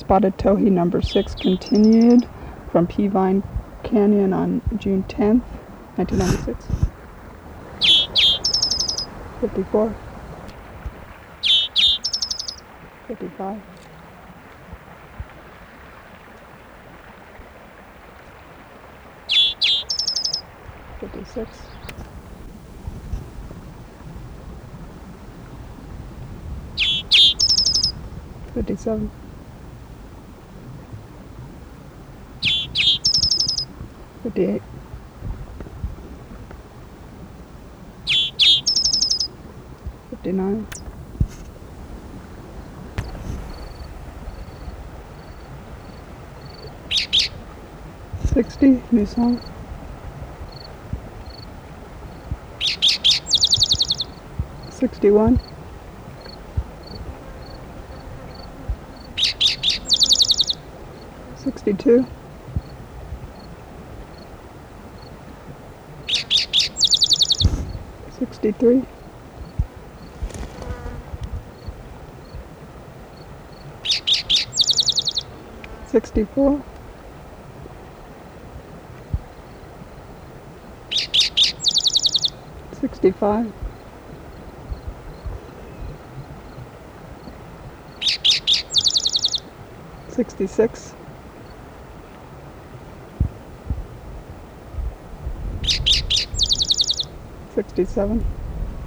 spotted towhee number 6 continued from Peavine Canyon on June 10th, 1996. 54. 55. 56. 57. 58. 59. 60. New song. 61. 62. 63. 64. 65. 66. 67.